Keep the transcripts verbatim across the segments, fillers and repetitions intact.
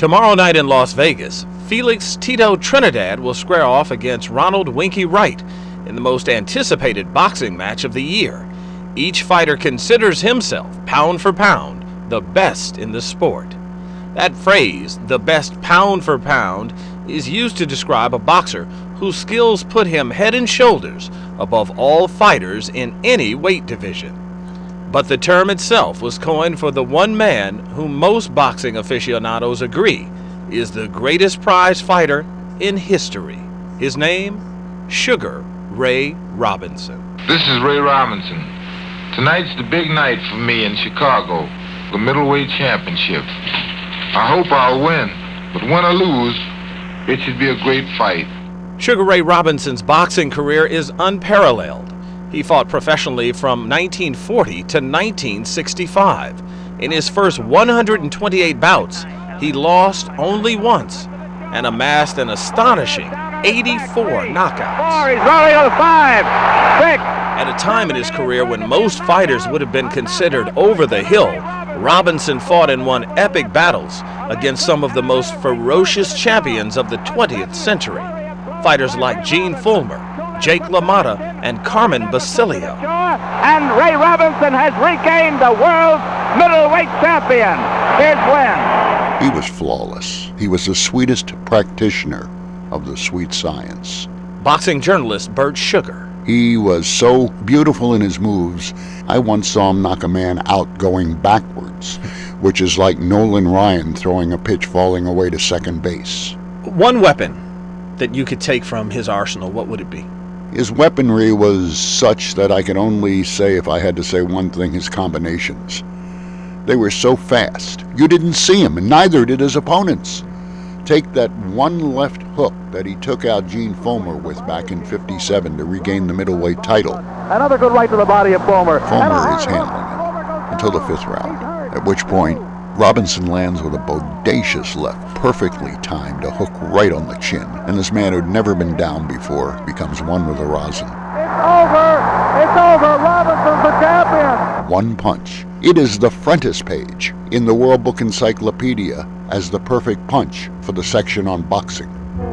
Tomorrow night in Las Vegas, Felix Tito Trinidad will square off against Ronald Winky Wright in the most anticipated boxing match of the year. Each fighter considers himself, pound for pound, the best in the sport. That phrase, the best pound for pound, is used to describe a boxer whose skills put him head and shoulders above all fighters in any weight division. But the term itself was coined for the one man whom most boxing aficionados agree is the greatest prize fighter in history. His name? Sugar Ray Robinson. This is Ray Robinson. Tonight's the big night for me in Chicago, the middleweight championship. I hope I'll win, but win or lose, it should be a great fight. Sugar Ray Robinson's boxing career is unparalleled. He fought professionally from nineteen forty to nineteen sixty-five. In his first one hundred twenty-eight bouts, he lost only once and amassed an astonishing eighty-four knockouts. Four, he's rolling on five, six. At a time in his career when most fighters would have been considered over the hill, Robinson fought and won epic battles against some of the most ferocious champions of the twentieth century. Fighters like Gene Fullmer, Jake LaMotta, and Carmen Basilio. And Ray Robinson has regained the world middleweight champion. Here's when. He was flawless. He was the sweetest practitioner of the sweet science. Boxing journalist Bert Sugar. He was so beautiful in his moves, I once saw him knock a man out going backwards, which is like Nolan Ryan throwing a pitch falling away to second base. One weapon that you could take from his arsenal, what would it be? His weaponry was such that I could only say, if I had to say one thing, his combinations. They were so fast. You didn't see him, and neither did his opponents. Take that one left hook that he took out Gene Fullmer with back in fifty-seven to regain the middleweight title. Another good right to the body of Fullmer. Fullmer is handling it until the fifth round, at which point Robinson lands with a bodacious left, perfectly timed, a hook right on the chin, and this man who'd never been down before becomes one with the rosin. It's over! It's over! Robinson's the champion! One punch. It is the frontispiece in the World Book Encyclopedia as the perfect punch for the section on boxing.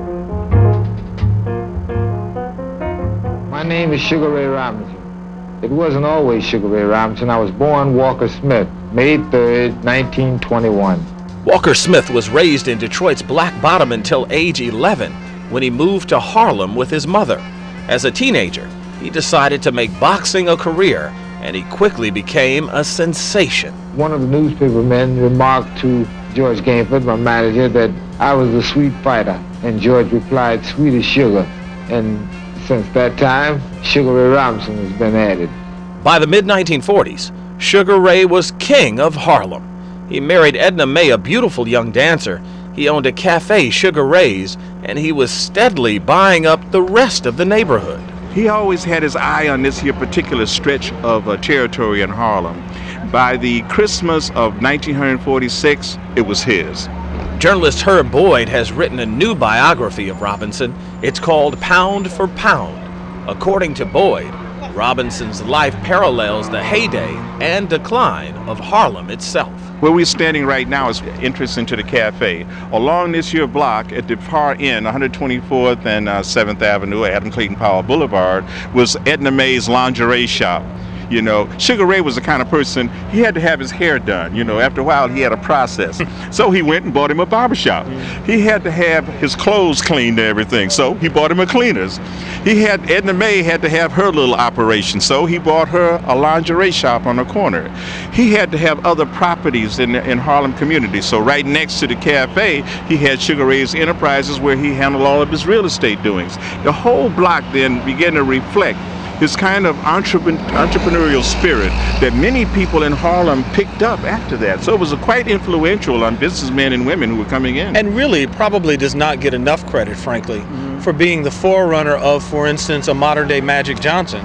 My name is Sugar Ray Robinson. It wasn't always Sugar Ray Robinson. I was born Walker Smith, May third, nineteen twenty-one. Walker Smith was raised in Detroit's Black Bottom until age eleven, when he moved to Harlem with his mother. As a teenager, he decided to make boxing a career, and he quickly became a sensation. One of the newspaper men remarked to George Gainford, my manager, that I was a sweet fighter, and George replied, sweet as sugar. And since that time, Sugar Ray Robinson has been added. By the mid nineteen forties, Sugar Ray was king of Harlem. He married Edna May, a beautiful young dancer. He owned a cafe, Sugar Ray's, and he was steadily buying up the rest of the neighborhood. He always had his eye on this here particular stretch of uh, territory in Harlem. By the Christmas of nineteen forty-six, it was his. Journalist Herb Boyd has written a new biography of Robinson. It's called Pound for Pound. According to Boyd, Robinson's life parallels the heyday and decline of Harlem itself. Where we're standing right now is entrance into the cafe. Along this here block at the far end, one twenty-fourth and uh, seventh Avenue, Adam Clayton Powell Boulevard, was Edna May's lingerie shop. You know, Sugar Ray was the kind of person, he had to have his hair done. You know, after a while he had a process. So he went and bought him a barbershop. He had to have his clothes cleaned and everything, so he bought him a cleaners. He had, Edna May had to have her little operation, so he bought her a lingerie shop on the corner. He had to have other properties in, in Harlem community, so right next to the cafe, he had Sugar Ray's Enterprises where he handled all of his real estate doings. The whole block then began to reflect his kind of entrepreneur, entrepreneurial spirit that many people in Harlem picked up after that. So it was a quite influential on businessmen and women who were coming in. And really probably does not get enough credit, frankly, mm-hmm. for being the forerunner of, for instance, a modern-day Magic Johnson,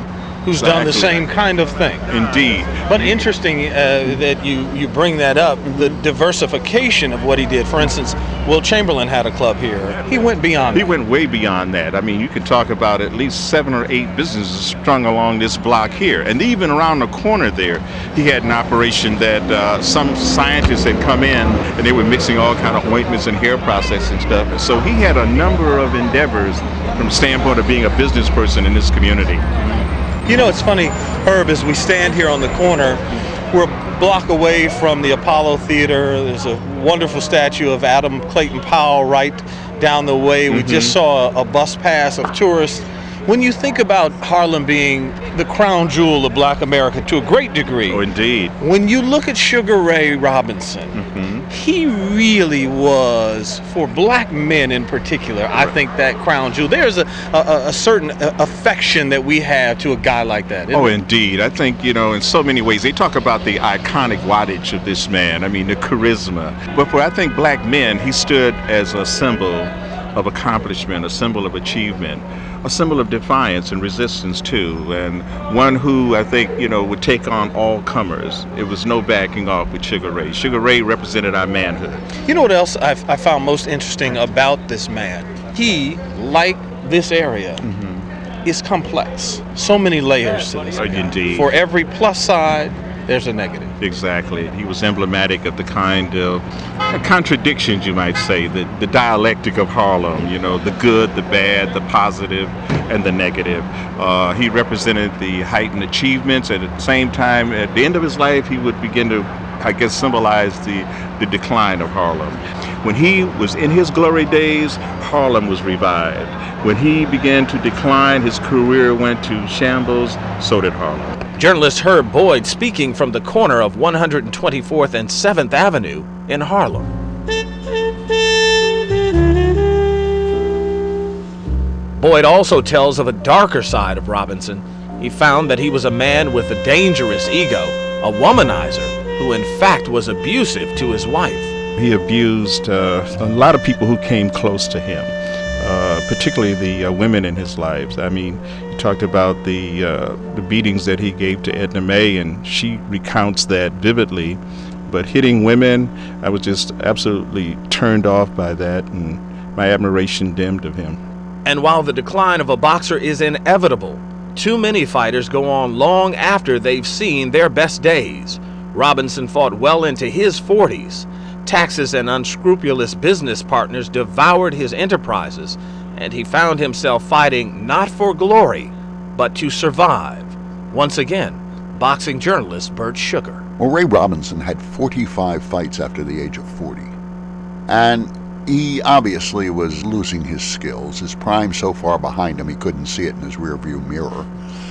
who's Exactly. done the same kind of thing. Indeed. But interesting uh, that you, you bring that up, the diversification of what he did. For instance, Will Chamberlain had a club here. He went beyond He that. went way beyond that. I mean, you could talk about at least seven or eight businesses strung along this block here. And even around the corner there, he had an operation that uh, some scientists had come in and they were mixing all kind of ointments and hair processing stuff. So he had a number of endeavors from the standpoint of being a business person in this community. You know, it's funny, Herb, as we stand here on the corner, we're a block away from the Apollo Theater. There's a wonderful statue of Adam Clayton Powell right down the way. We Mm-hmm. just saw a, a bus pass of tourists. When you think about Harlem being the crown jewel of Black America to a great degree, Oh, indeed. when you look at Sugar Ray Robinson, Mm-hmm. he really was, for black men in particular, I think that crown jewel. There's a, a, a certain affection that we have to a guy like that. isn't Oh, there? indeed. I think, you know, in so many ways, they talk about the iconic wattage of this man. I mean, the charisma. But for, I think, black men, he stood as a symbol of accomplishment, a symbol of achievement, a symbol of defiance and resistance too, and one who I think, you know, would take on all comers. It was no backing off with Sugar Ray. Sugar Ray represented our manhood. You know what else I've, I found most interesting about this man? He, like this area, is complex. So many layers to this Oh, guy. indeed. For every plus side, there's a negative. Exactly. He was emblematic of the kind of contradictions, you might say, the, the dialectic of Harlem, you know, the good, the bad, the positive, and the negative. Uh, he represented the heightened achievements, and at the same time, at the end of his life, he would begin to, I guess, symbolize the, the decline of Harlem. When he was in his glory days, Harlem was revived. When he began to decline, his career went to shambles, so did Harlem. Journalist Herb Boyd speaking from the corner of one hundred twenty-fourth and seventh Avenue in Harlem. Boyd also tells of a darker side of Robinson. He found that he was a man with a dangerous ego, a womanizer, who in fact was abusive to his wife. He abused uh, a lot of people who came close to him, uh, particularly the uh, women in his lives. I mean, he talked about the uh, the beatings that he gave to Edna Mae, and she recounts that vividly. But hitting women, I was just absolutely turned off by that, and my admiration dimmed of him. And while the decline of a boxer is inevitable, too many fighters go on long after they've seen their best days. Robinson fought well into his forties. Taxes and unscrupulous business partners devoured his enterprises, and he found himself fighting not for glory, but to survive. Once again, boxing journalist Bert Sugar. Well, Ray Robinson had forty-five fights after the age of forty. And he obviously was losing his skills, his prime so far behind him he couldn't see it in his rearview mirror.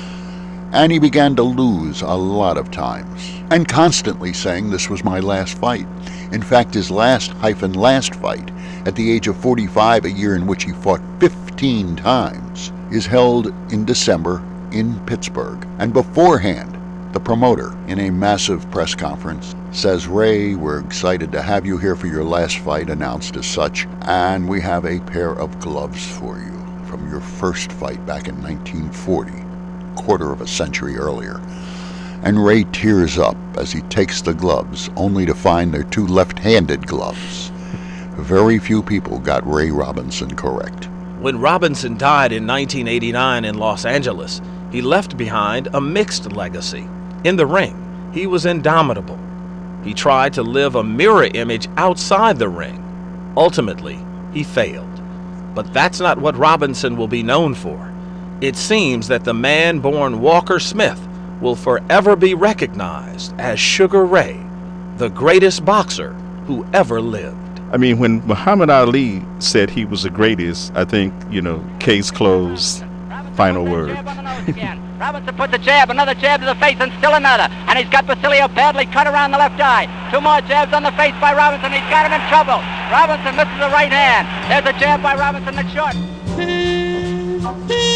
And he began to lose a lot of times, and constantly saying this was my last fight. In fact, his last hyphen last fight, at the age of forty-five, a year in which he fought fifteen times, is held in December in Pittsburgh. And beforehand, the promoter, in a massive press conference, says, "Ray, we're excited to have you here for your last fight," announced as such, "and we have a pair of gloves for you from your first fight back in nineteen forty, quarter of a century earlier." And Ray tears up as he takes the gloves, only to find they're two left-handed gloves. Very few people got Ray Robinson correct. When Robinson died in nineteen eighty-nine in Los Angeles, he left behind a mixed legacy. In the ring, he was indomitable. He tried to live a mirror image outside the ring. Ultimately, he failed. But that's not what Robinson will be known for. It seems that the man born Walker Smith will forever be recognized as Sugar Ray, the greatest boxer who ever lived. I mean, when Muhammad Ali said he was the greatest, I think, you know, case closed, final word. Robinson puts a jab, another jab to the face, and still another. And he's got Basilio badly cut around the left eye. Two more jabs on the face by Robinson. He's got him in trouble. Robinson misses the right hand. There's a jab by Robinson that's short.